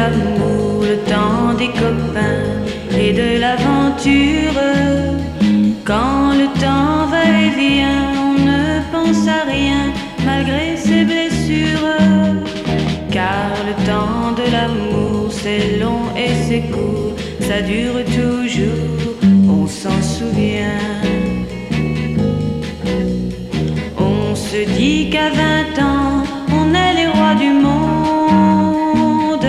l'amour, le temps des copains et de l'aventure. Quand le temps va et vient, on ne pense à rien malgré ses blessures. Car le temps de l'amour c'est long et c'est court, ça dure toujours, on s'en souvient. On se dit qu'à 20 ans, on est les rois du monde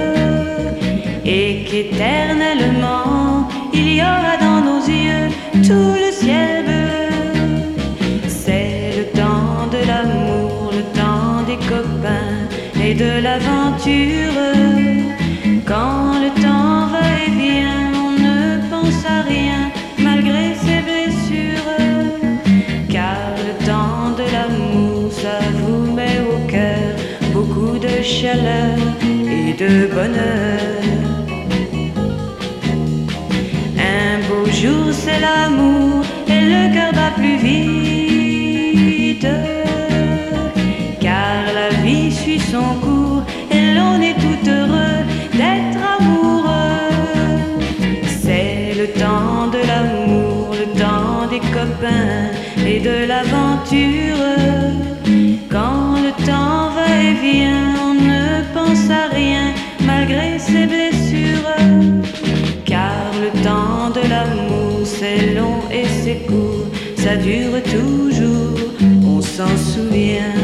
et qu'éternellement, il y aura dans nos yeux tout le ciel bleu. C'est le temps de l'amour, le temps des copains et de l'aventure. Quand le temps va et vient, on ne pense à rien malgré ses blessures. Car le temps de l'amour, ça vous met au cœur beaucoup de chaleur et de bonheur. Un beau jour c'est l'amour et le cœur bat plus vite. Car la vie suit son cours et l'on est tout heureux d'être amoureux. C'est le temps de l'amour, le temps des copains et de l'aventure. Quand le temps va et vient, on ne pense à rien malgré ses blessures. Car le temps de l'amour c'est long et c'est court, ça dure toujours, on s'en souvient.